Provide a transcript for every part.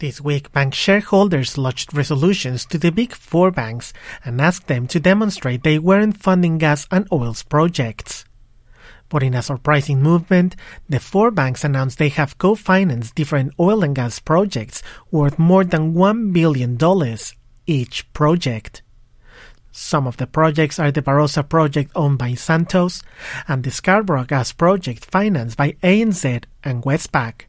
This week, bank shareholders lodged resolutions to the big four banks and asked them to demonstrate they weren't funding gas and oil's projects. But in a surprising movement, the four banks announced they have co-financed different oil and gas projects worth more than $1 billion each project. Some of the projects are the Barossa project owned by Santos and the Scarborough gas project financed by ANZ and Westpac.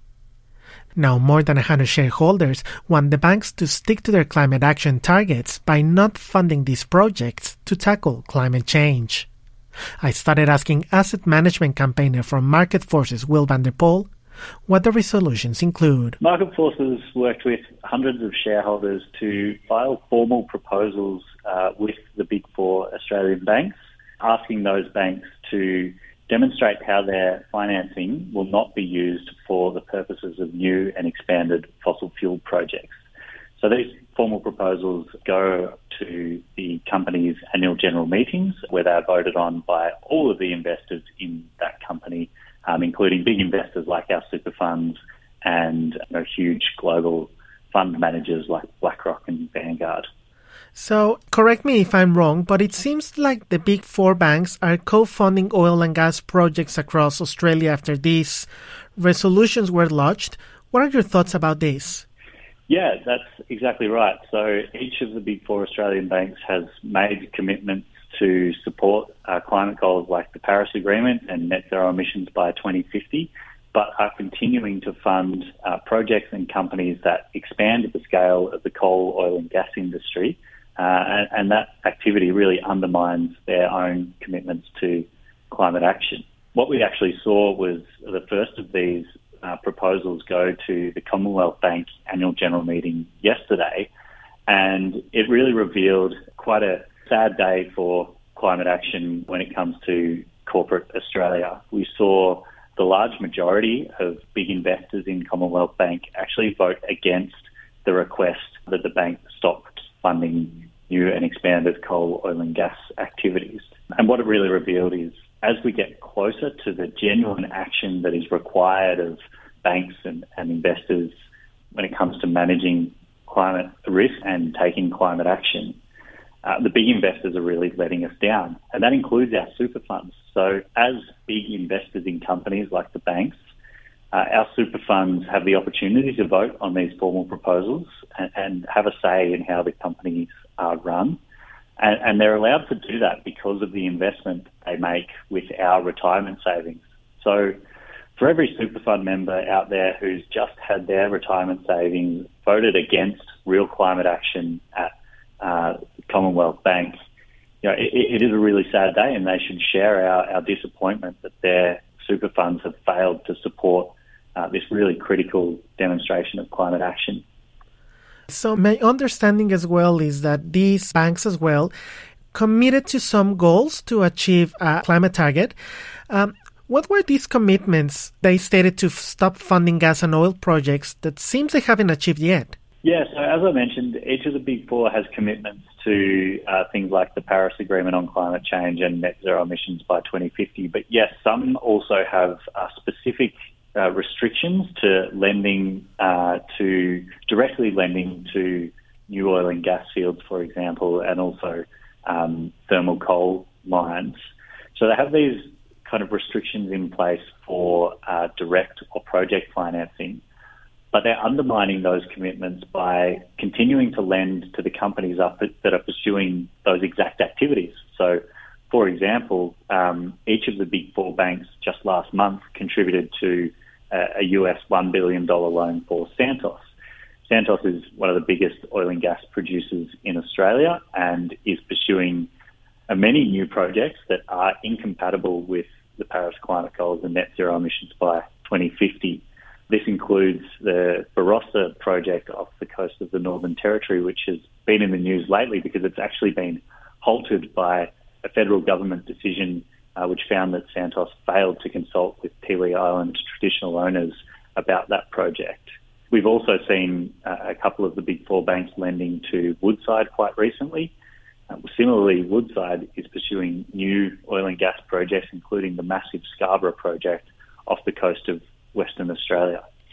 Now more than 100 shareholders want the banks to stick to their climate action targets by not funding these projects to tackle climate change. I started asking asset management campaigner from Market Forces, Will van der Poel, what the resolutions include. Market Forces worked with hundreds of shareholders to file formal proposals with the big four Australian banks, asking those banks to demonstrate how their financing will not be used for the purposes of new and expanded fossil fuel projects. So these formal proposals go to the company's annual general meetings, where they are voted on by all of the investors in that company, including big investors like our super funds and huge global fund managers like BlackRock and Vanguard. So, correct me if I'm wrong, but it seems like the big four banks are co-funding oil and gas projects across Australia after these resolutions were lodged. What are your thoughts about this? Yeah, that's exactly right. So each of the big four Australian banks has made commitments to support climate goals like the Paris Agreement and net zero emissions by 2050, but are continuing to fund projects and companies that expand the scale of the coal, oil and gas industry. And that activity really undermines their own commitments to climate action. What we actually saw was the first of these proposals go to the Commonwealth Bank annual general meeting yesterday, and it really revealed quite a sad day for climate action when it comes to corporate Australia. We saw the large majority of big investors in Commonwealth Bank actually vote against the request that the bank stop funding new and expanded coal, oil and gas activities. And what it really revealed is, as we get closer to the genuine action that is required of banks and investors when it comes to managing climate risk and taking climate action, the big investors are really letting us down. And that includes our super funds. So as big investors in companies like the banks, our super funds have the opportunity to vote on these formal proposals and have a say in how the companies are run. And they're allowed to do that because of the investment they make with our retirement savings. So for every super fund member out there who's just had their retirement savings voted against real climate action at Commonwealth Bank, it is a really sad day, and they should share our disappointment that their super funds have failed to support this really critical demonstration of climate action. So my understanding as well is that these banks as well committed to some goals to achieve a climate target. What were these commitments they stated to stop funding gas and oil projects that seems they haven't achieved yet? Yeah, so as I mentioned, each of the big four has commitments to things like the Paris Agreement on climate change and net zero emissions by 2050. But yes, some also have specific restrictions to lending directly lending to new oil and gas fields, for example, and also thermal coal mines. So they have these kind of restrictions in place for direct or project financing, but they're undermining those commitments by continuing to lend to the companies that are pursuing those exact activities. So, for example, each of the big four banks just last month contributed to a US $1 billion loan for Santos. Santos is one of the biggest oil and gas producers in Australia and is pursuing many new projects that are incompatible with the Paris climate goals and net zero emissions by 2050. This includes the Barossa project off the coast of the Northern Territory, which has been in the news lately because it's actually been halted by a federal government decision which found that Santos failed to consult with Tiwi Island traditional owners about that project. We've also seen a couple of the big four banks lending to Woodside quite recently. Similarly, Woodside is pursuing new oil and gas projects, including the massive Scarborough project off the coast of Western Australia.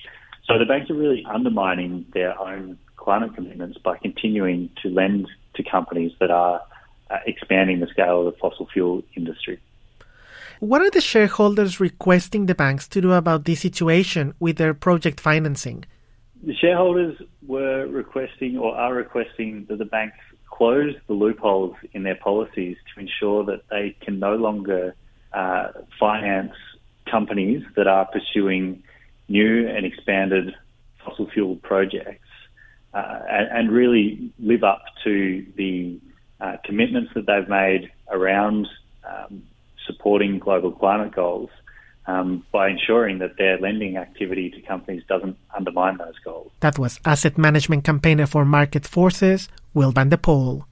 So the banks are really undermining their own climate commitments by continuing to lend to companies that are expanding the scale of the fossil fuel industry. What are the shareholders requesting the banks to do about this situation with their project financing? The shareholders were requesting or are requesting that the banks close the loopholes in their policies to ensure that they can no longer finance companies that are pursuing new and expanded fossil fuel projects and really live up to the commitments that they've made around supporting global climate goals by ensuring that their lending activity to companies doesn't undermine those goals. That was asset management campaigner for Market Forces, Will van de Pol.